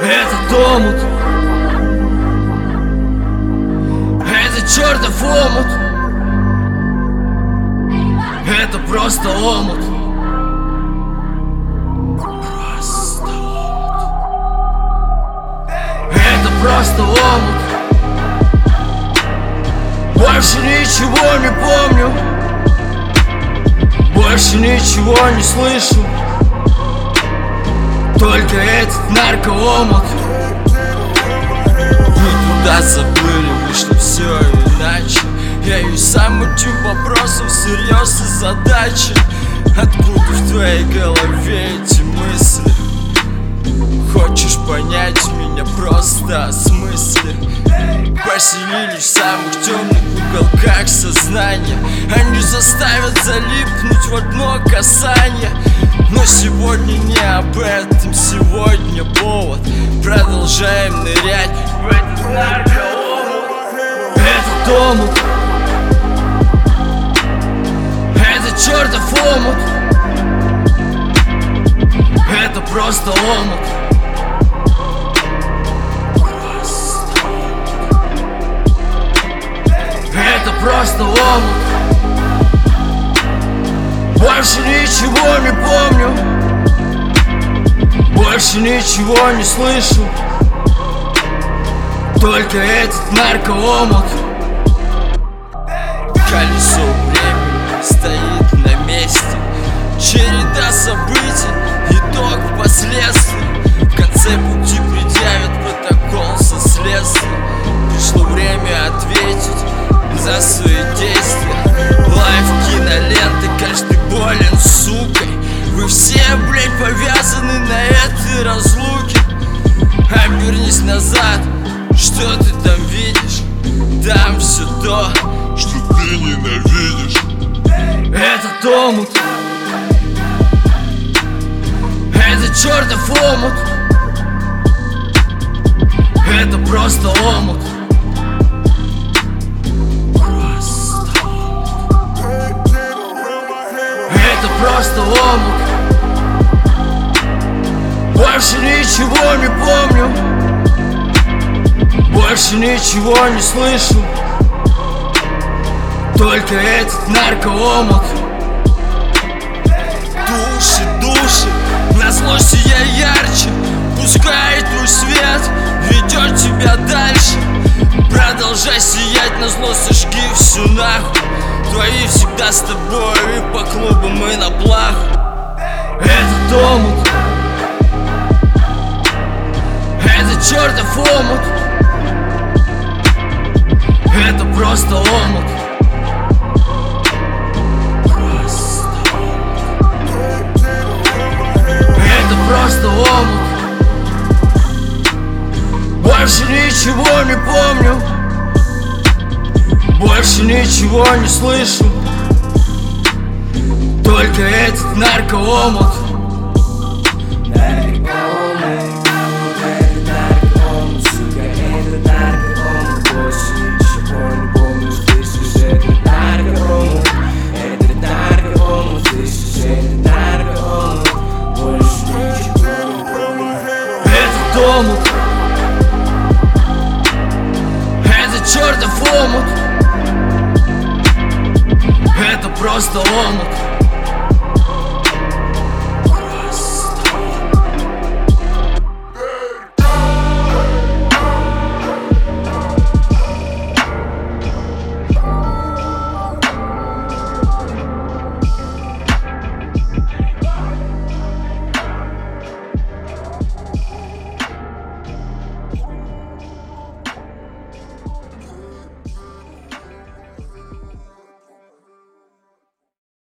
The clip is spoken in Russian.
Этот омут, это чертов омут, это просто омут. Просто омут. Это просто омут. Больше ничего не помню, больше ничего не слышу, только этот наркоомут. Мы туда заплыли, вышло все иначе. Я и сам учу вопросов всерьез и задачи. Откуда в твоей голове эти мысли? Хочешь понять меня, просто осмысли. Поселились в самых темных уголках сознания. Они заставят залипнуть в одно касание. Но сегодня не об этом, сегодня повод. Продолжаем нырять в этот наркоомут. Этот омут, это чертов омут, это просто омут. Это просто омут. Больше ничего не помню, больше ничего не слышу, только этот наркоомут. Колесо времени стоит на месте, череда событий, итог последствий. В конце пути предъявят протокол со следствием. Пришло время ответить за свои действия. Лайф киноленты, каждый болен сукой. Вы все, блять, повязаны на этой разлуке. Обернись назад, что ты там видишь? Там все то, что ты ненавидишь. Этот омут, это чертов омут, это просто омут. Это просто омут. Больше ничего не помню, больше ничего не слышу, только этот наркоомут. Души, души, на злости я ярче. Пускай твой свет ведет тебя дальше. Продолжай сиять, на зло сожги всю нахуй. Твои всегда с тобой и по клубам, и на плах. Этот омут, это чертов омут, это просто омут. Это просто омут. Больше ничего не помню, больше ничего не слышу, только этот наркоомут. Этот омут, это чертов омут, это просто омут.